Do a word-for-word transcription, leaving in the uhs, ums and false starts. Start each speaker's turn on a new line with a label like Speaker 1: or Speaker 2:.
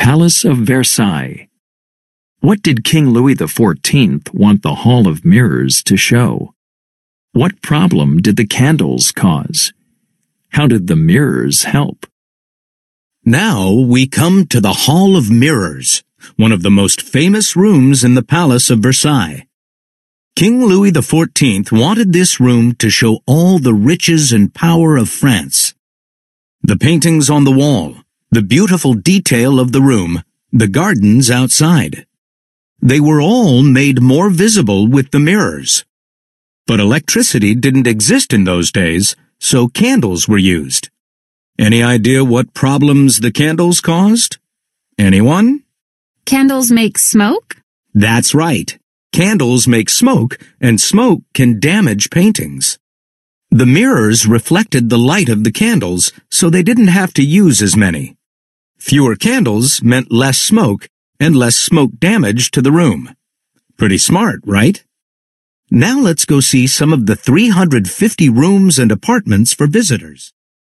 Speaker 1: Palace of Versailles. What did King Louis the fourteenth want the Hall of Mirrors to show? What problem did the candles cause? How did the mirrors help?
Speaker 2: Now we come to the Hall of Mirrors, one of the most famous rooms in the Palace of Versailles. King Louis the fourteenth wanted this room to show all the riches and power of France. The paintings on the wall, the beautiful detail of the room, the gardens outside. They were all made more visible with the mirrors. But electricity didn't exist in those days, so candles were used. Any idea what problems the candles caused? Anyone?
Speaker 3: Candles make smoke?
Speaker 2: That's right. Candles make smoke, and smoke can damage paintings. The mirrors reflected the light of the candles, so they didn't have to use as many. Fewer candles meant less smoke, and less smoke damage to the room. Pretty smart, right? Now let's go see some of the three hundred fifty rooms and apartments for visitors.